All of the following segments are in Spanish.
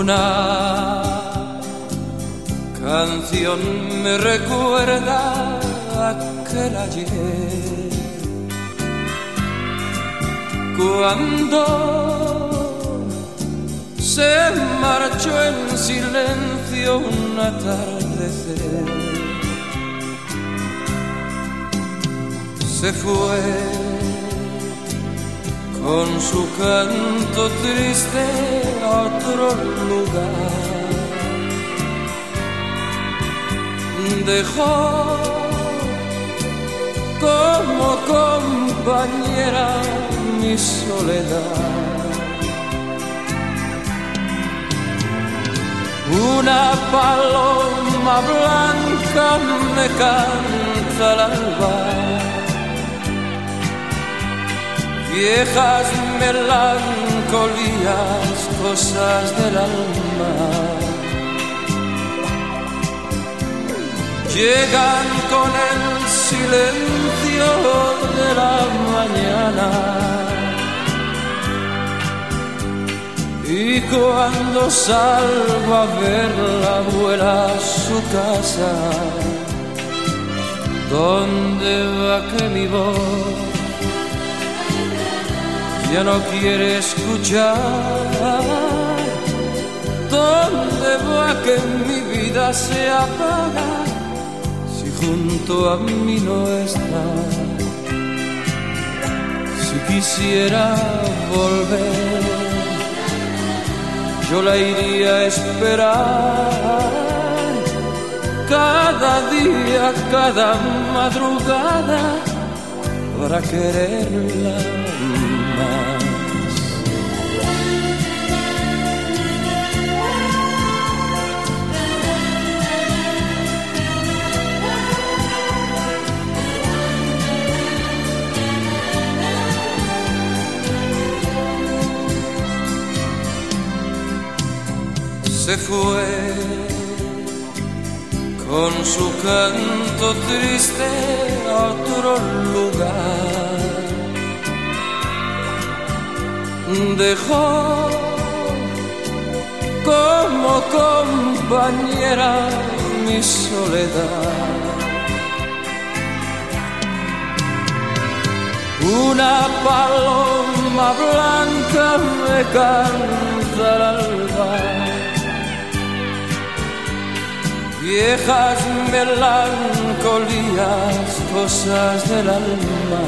Una canción me recuerda aquel ayer, cuando se marchó en silencio un atardecer. Se fue con su canto triste a otro lugar. Dejó como compañera mi soledad. Una paloma blanca me canta al alba, viejas melancolías, cosas del alma. Llegan con el silencio de la mañana, y cuando salgo a verla vuela a su casa. ¿Dónde va que mi voz ya no quiere escuchar? ¿Dónde va que mi vida se apaga si junto a mí no está? Si quisiera volver, yo la iría a esperar cada día, cada madrugada, para quererla más. Se fue con su canto triste a otro lugar. Dejó como compañera mi soledad. Una paloma blanca me canta al alba, viejas melancolías, cosas del alma.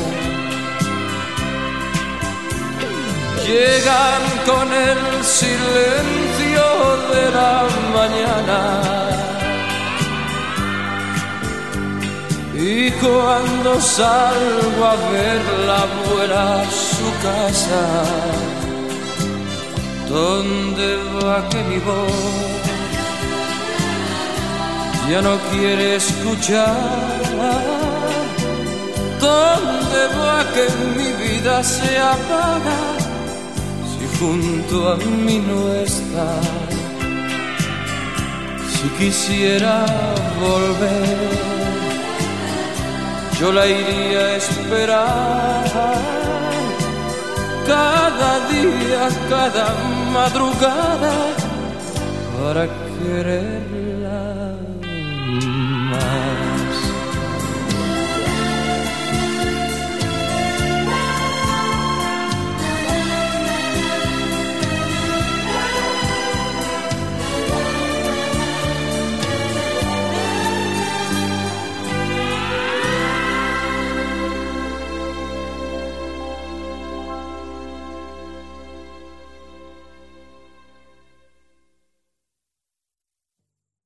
Llegan con el silencio de la mañana, y cuando salgo a verla vuela a su casa. ¿Dónde va que mi voz ya no quiere escuchar? ¿Dónde va que mi vida se apaga si junto a mí no está? Si quisiera volver, yo la iría a esperar cada día, cada madrugada, para quererla